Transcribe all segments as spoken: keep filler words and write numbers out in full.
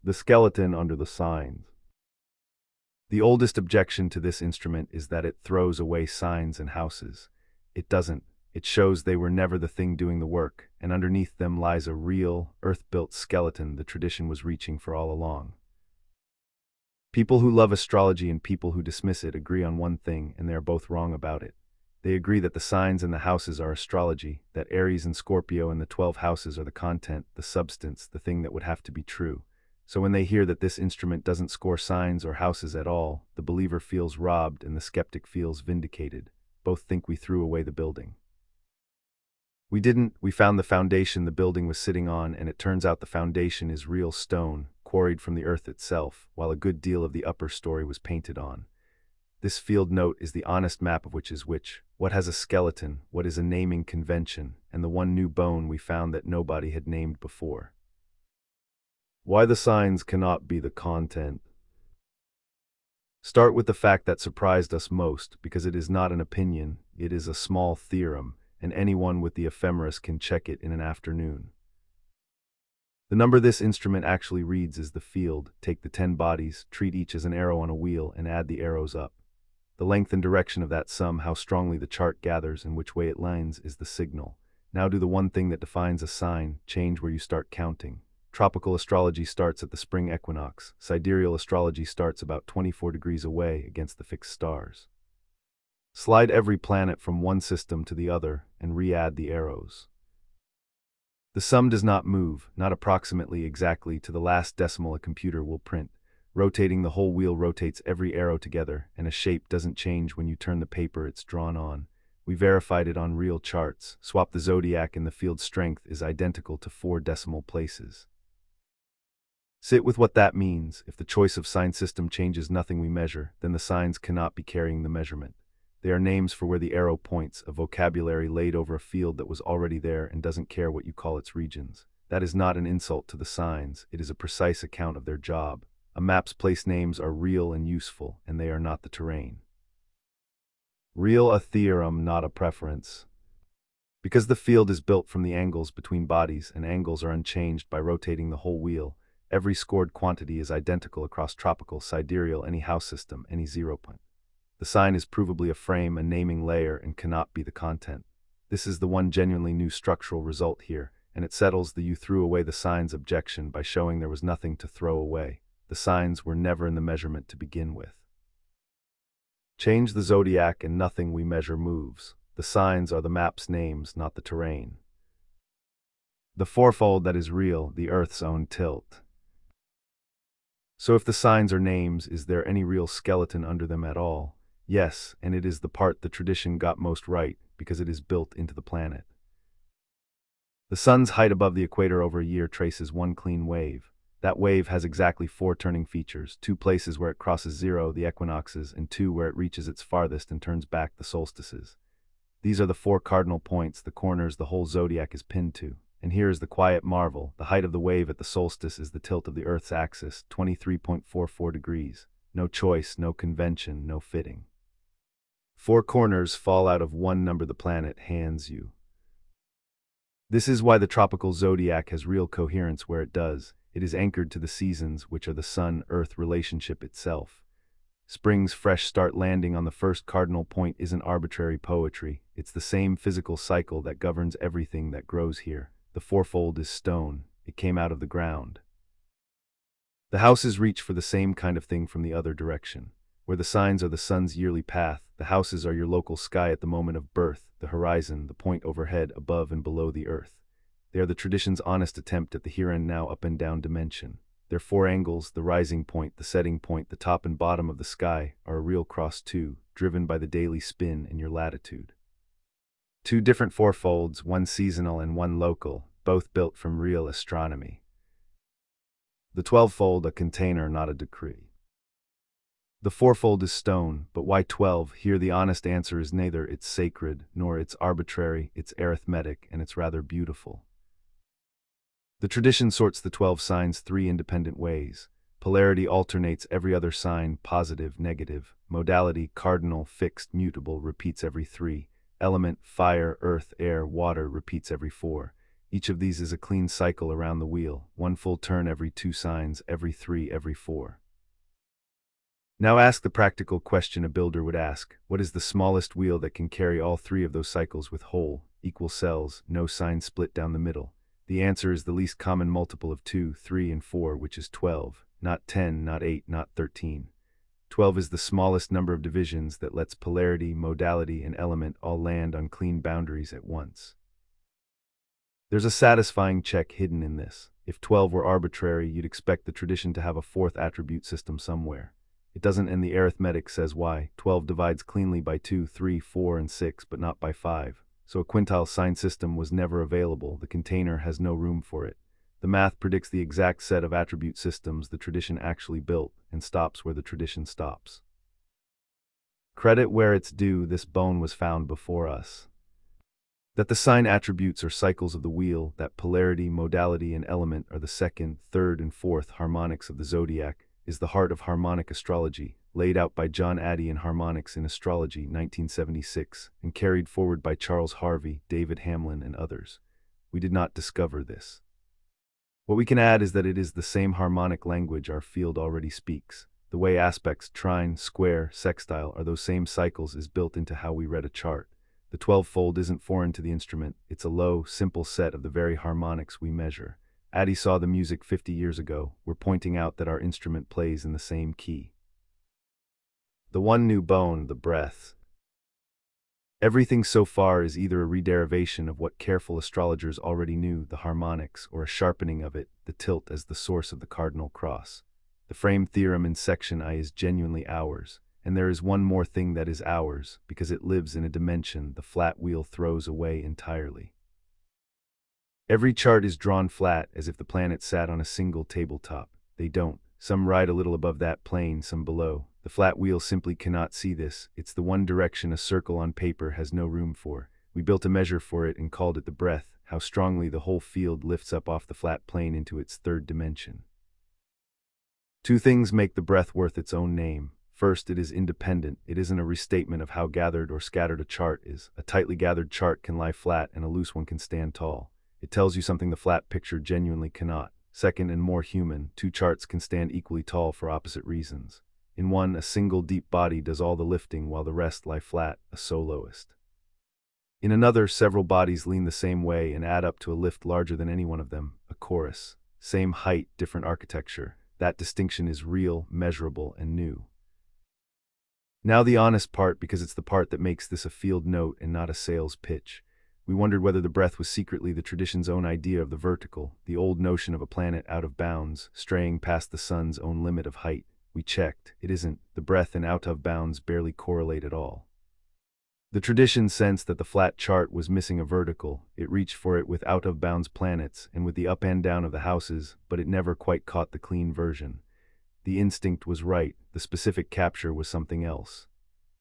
The skeleton under the signs. The oldest objection to this instrument is that it throws away signs and houses. It doesn't. It shows they were never the thing doing the work, and underneath them lies a real, earth-built skeleton the tradition was reaching for all along. People who love astrology and people who dismiss it agree on one thing, and they are both wrong about it. They agree that the signs and the houses are astrology, that Aries and Scorpio and the twelve houses are the content, the substance, the thing that would have to be true. So when they hear that this instrument doesn't score signs or houses at all, the believer feels robbed and the skeptic feels vindicated. Both think we threw away the building. We didn't. We found the foundation the building was sitting on, and it turns out the foundation is real stone, quarried from the earth itself, while a good deal of the upper story was painted on. This field note is the honest map of which is which, what has a skeleton, what is a naming convention, and the one new bone we found that nobody had named before. Why the signs cannot be the content. Start with the fact that surprised us most, because it is not an opinion, it is a small theorem, and anyone with the ephemeris can check it in an afternoon. The number this instrument actually reads is the field. Take the ten bodies, treat each as an arrow on a wheel, and add the arrows up. The length and direction of that sum, how strongly the chart gathers and which way it lines, is the signal. Now do the one thing that defines a sign, change where you start counting. Tropical astrology starts at the spring equinox. Sidereal astrology starts about twenty-four degrees away against the fixed stars. Slide every planet from one system to the other and re-add the arrows. The sum does not move, not approximately exactly to the last decimal a computer will print. Rotating the whole wheel rotates every arrow together, and a shape doesn't change when you turn the paper it's drawn on. We verified it on real charts. Swap the zodiac and the field strength is identical to four decimal places. Sit with what that means. If the choice of sign system changes nothing we measure, then the signs cannot be carrying the measurement. They are names for where the arrow points, a vocabulary laid over a field that was already there and doesn't care what you call its regions. That is not an insult to the signs, it is a precise account of their job. A map's place names are real and useful, and they are not the terrain. Real a theorem, not a preference. Because the field is built from the angles between bodies, and angles are unchanged by rotating the whole wheel, every scored quantity is identical across tropical, sidereal, any house system, any zero point. The sign is provably a frame, a naming layer, and cannot be the content. This is the one genuinely new structural result here, and it settles the you threw away the signs objection by showing there was nothing to throw away. The signs were never in the measurement to begin with. Change the zodiac and nothing we measure moves. The signs are the map's names, not the terrain. The fourfold that is real, the Earth's own tilt. So if the signs are names, is there any real skeleton under them at all? Yes, and it is the part the tradition got most right, because it is built into the planet. The sun's height above the equator over a year traces one clean wave. That wave has exactly four turning features, two places where it crosses zero, the equinoxes, and two where it reaches its farthest and turns back, the solstices. These are the four cardinal points, the corners the whole zodiac is pinned to. And here is the quiet marvel. The height of the wave at the solstice is the tilt of the Earth's axis, twenty-three point four four degrees. No choice, no convention, no fitting. Four corners fall out of one number the planet hands you. This is why the tropical zodiac has real coherence where it does. It is anchored to the seasons, which are the sun-earth relationship itself. Spring's fresh start landing on the first cardinal point isn't arbitrary poetry. It's the same physical cycle that governs everything that grows here. The fourfold is stone. It came out of the ground. The houses reach for the same kind of thing from the other direction. Where the signs are the sun's yearly path, the houses are your local sky at the moment of birth, the horizon, the point overhead, above and below the earth. They are the tradition's honest attempt at the here and now up and down dimension. Their four angles, the rising point, the setting point, the top and bottom of the sky, are a real cross too, driven by the daily spin and your latitude. Two different fourfolds, one seasonal and one local, both built from real astronomy. The twelvefold a container, not a decree. The fourfold is stone, but why twelve? Here the honest answer is neither it's sacred, nor it's arbitrary, it's arithmetic, and it's rather beautiful. The tradition sorts the twelve signs three independent ways. Polarity alternates every other sign, positive, negative. Modality, cardinal, fixed, mutable, repeats every three. Element, fire, earth, air, water, repeats every four. Each of these is a clean cycle around the wheel, one full turn every two signs, every three, every four. Now ask the practical question a builder would ask: what is the smallest wheel that can carry all three of those cycles with whole, equal cells, no sign split down the middle? The answer is the least common multiple of two, three, and four, which is twelve, not ten, not eight, not thirteen. twelve is the smallest number of divisions that lets polarity, modality, and element all land on clean boundaries at once. There's a satisfying check hidden in this. If twelve were arbitrary, you'd expect the tradition to have a fourth attribute system somewhere. It doesn't, and the arithmetic says why. twelve divides cleanly by two, three, four, and six, but not by five. So a quintile sign system was never available. The container has no room for it. The math predicts the exact set of attribute systems the tradition actually built, and stops where the tradition stops. Credit where it's due, this bone was found before us. That the sign attributes are cycles of the wheel, that polarity, modality, and element are the second, third, and fourth harmonics of the zodiac, is the heart of harmonic astrology, laid out by John Addy in Harmonics in Astrology, nineteen seventy-six, and carried forward by Charles Harvey, David Hamlin, and others. We did not discover this. What we can add is that it is the same harmonic language our field already speaks. The way aspects, trine, square, sextile are those same cycles is built into how we read a chart. The twelve-fold isn't foreign to the instrument. It's a low, simple set of the very harmonics we measure. Addy saw the music fifty years ago. We're pointing out that our instrument plays in the same key. The one new bone, the breath. Everything so far is either a rederivation of what careful astrologers already knew, the harmonics, or a sharpening of it, the tilt as the source of the cardinal cross. The frame theorem in section I is genuinely ours, and there is one more thing that is ours, because it lives in a dimension the flat wheel throws away entirely. Every chart is drawn flat, as if the planets sat on a single tabletop. They don't. Some ride a little above that plane, some below. The flat wheel simply cannot see this. It's the one direction a circle on paper has no room for. We built a measure for it and called it the breath, how strongly the whole field lifts up off the flat plane into its third dimension. Two things make the breath worth its own name. First, it is independent. It isn't a restatement of how gathered or scattered a chart is. A tightly gathered chart can lie flat and a loose one can stand tall. It tells you something the flat picture genuinely cannot. Second, and more human, two charts can stand equally tall for opposite reasons. In one, a single deep body does all the lifting while the rest lie flat, a soloist. In another, several bodies lean the same way and add up to a lift larger than any one of them, a chorus. Same height, different architecture. That distinction is real, measurable, and new. Now the honest part, because it's the part that makes this a field note and not a sales pitch. We wondered whether the breath was secretly the tradition's own idea of the vertical, the old notion of a planet out of bounds, straying past the sun's own limit of height. We checked. It isn't. The breath and out of bounds barely correlate at all. The tradition sensed that the flat chart was missing a vertical. It reached for it with out of bounds planets and with the up and down of the houses, but it never quite caught the clean version. The instinct was right. The specific capture was something else.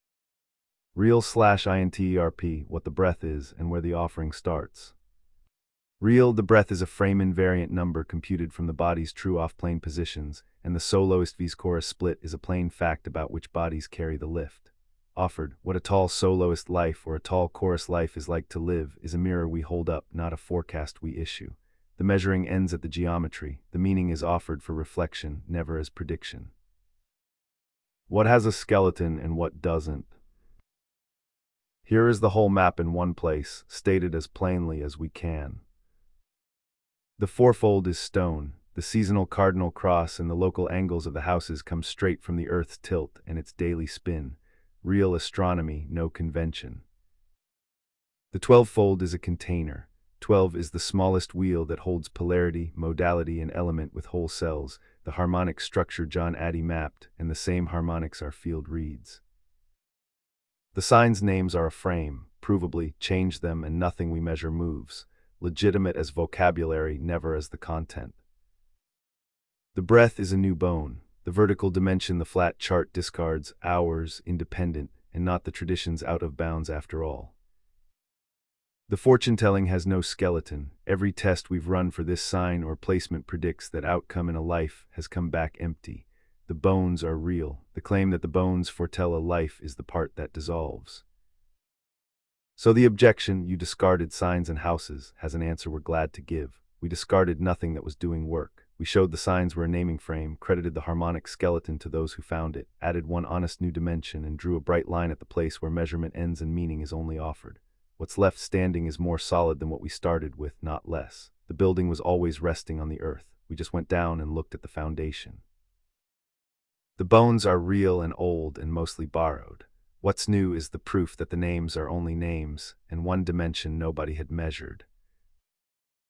Real slash interp, what the breath is and where the offering starts. Real, the breath is a frame invariant number computed from the body's true off-plane positions, and the soloist vs chorus split is a plain fact about which bodies carry the lift. Offered, what a tall soloist life or a tall chorus life is like to live is a mirror we hold up, not a forecast we issue. The measuring ends at the geometry. The meaning is offered for reflection, never as prediction. What has a skeleton and what doesn't? Here is the whole map in one place, stated as plainly as we can. The fourfold is stone. The seasonal cardinal cross and the local angles of the houses come straight from the Earth's tilt and its daily spin. Real astronomy, no convention. The twelve-fold is a container. Twelve is the smallest wheel that holds polarity, modality, and element with whole cells, the harmonic structure John Addy mapped, and the same harmonics our field reads. The signs' names are a frame. Provably, change them and nothing we measure moves. Legitimate as vocabulary, never as the content. The breath is a new bone. The vertical dimension the flat chart discards, ours, independent, and not the tradition's out of bounds after all. The fortune-telling has no skeleton. Every test we've run for this sign or placement predicts that outcome in a life has come back empty. The bones are real. The claim that the bones foretell a life is the part that dissolves. So the objection, you discarded signs and houses, has an answer we're glad to give. We discarded nothing that was doing work. We showed the signs were a naming frame, credited the harmonic skeleton to those who found it, added one honest new dimension, and drew a bright line at the place where measurement ends and meaning is only offered. What's left standing is more solid than what we started with, not less. The building was always resting on the earth. We just went down and looked at the foundation. The bones are real and old and mostly borrowed. What's new is the proof that the names are only names, and one dimension nobody had measured.